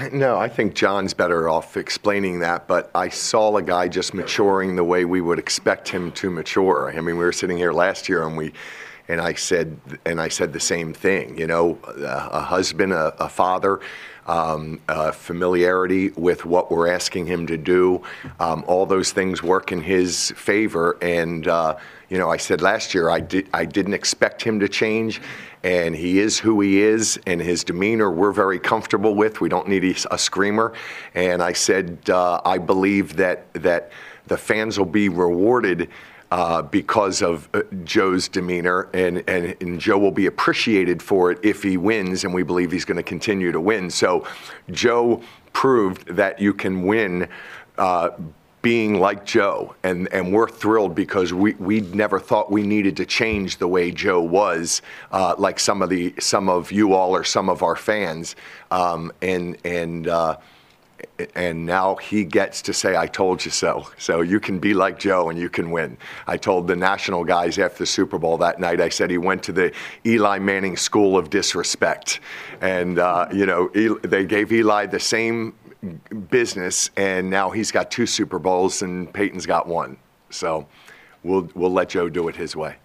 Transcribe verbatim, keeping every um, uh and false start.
No, I think John's better off explaining that, but I saw a guy just maturing the way we would expect him to mature. I mean, we were sitting here last year and we, and I said, and I said the same thing, you know, a, a husband, a, a father, um, uh, familiarity with what we're asking him to do. Um, all those things work in his favor. And, uh, you know, I said last year, I, did, I didn't expect him to change. And he is who he is, and his demeanor we're very comfortable with. We don't need a, a screamer. And I said, uh, I believe that that the fans will be rewarded uh, because of uh, Joe's demeanor, and, and, and Joe will be appreciated for it if he wins, and we believe he's going to continue to win. So Joe proved that you can win uh, being like Joe, and, and we're thrilled because we, we never thought we needed to change the way Joe was, uh, like some of the some of you all or some of our fans, um, and and uh, and now he gets to say, "I told you so." So you can be like Joe and you can win. I told the national guys after the Super Bowl that night, I said he went to the Eli Manning School of Disrespect, and uh, you know Eli, they gave Eli the same business, and now he's got two Super Bowls and Peyton's got one. So we'll we'll let Joe do it his way.